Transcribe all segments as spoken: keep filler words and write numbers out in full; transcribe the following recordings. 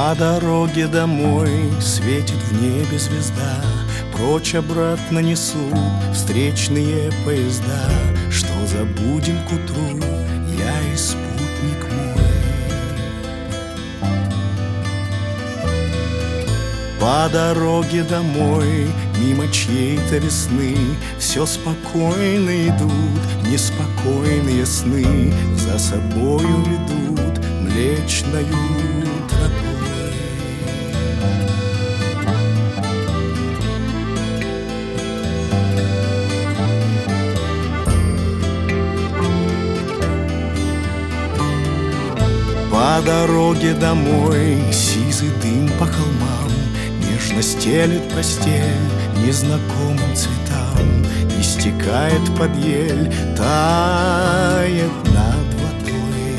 По дороге домой светит в небе звезда, прочь обратно несут встречные поезда. Что забудем к утру, я и спутник мой. По дороге домой, мимо чьей-то весны, все спокойно идут неспокойные сны, за собою ведут млечною тропой. По дороге домой сизый дым по холмам нежно стелет постель незнакомым цветам, и стекает под ель, тает над водой.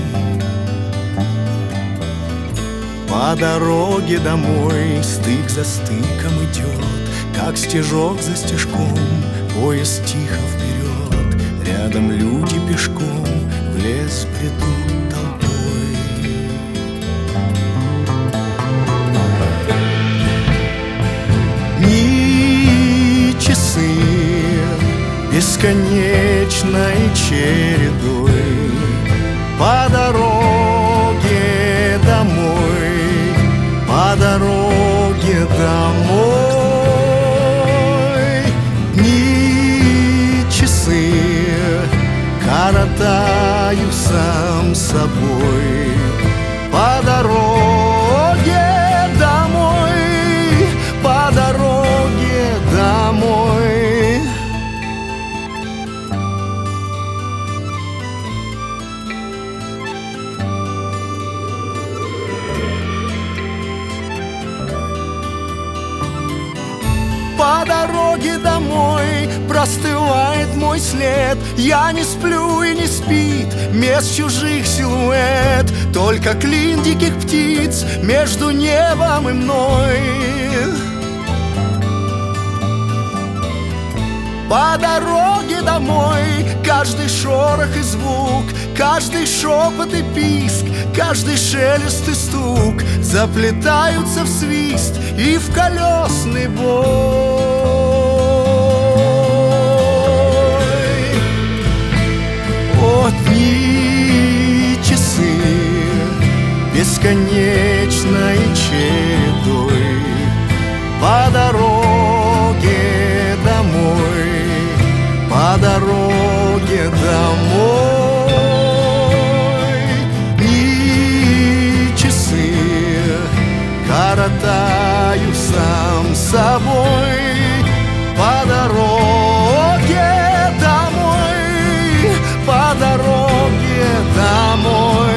По дороге домой стык за стыком идет, как стежок за стежком, поезд тихо вперед. Рядом люди пешком в лес бредут толпой. Часы бесконечной чередой по дороге домой, по дороге домой. Дни, часы коротаю сам собой по дороге домой, по дороге домой. По дороге домой простывает мой след. Я не сплю и не спит меж чужих силуэт, только клин диких птиц между небом и мной. По дороге домой каждый шорох и звук, каждый шепот и писк, каждый шелест и стук заплетаются в свист и в колесный бой. О, дни, часы бесконечной чередой по дороге домой, по дороге домой. Дни, часы коротаю сам собой по дороге домой, по дороге домой.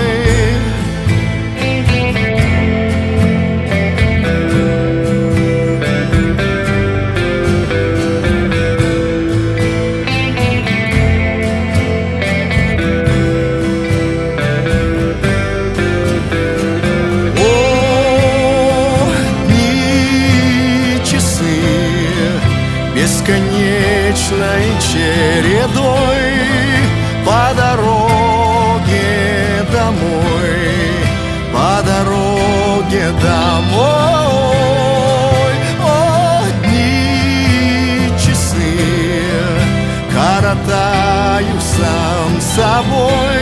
Бесконечной чередой по дороге домой, по дороге домой. О, дни, часы коротаю сам собой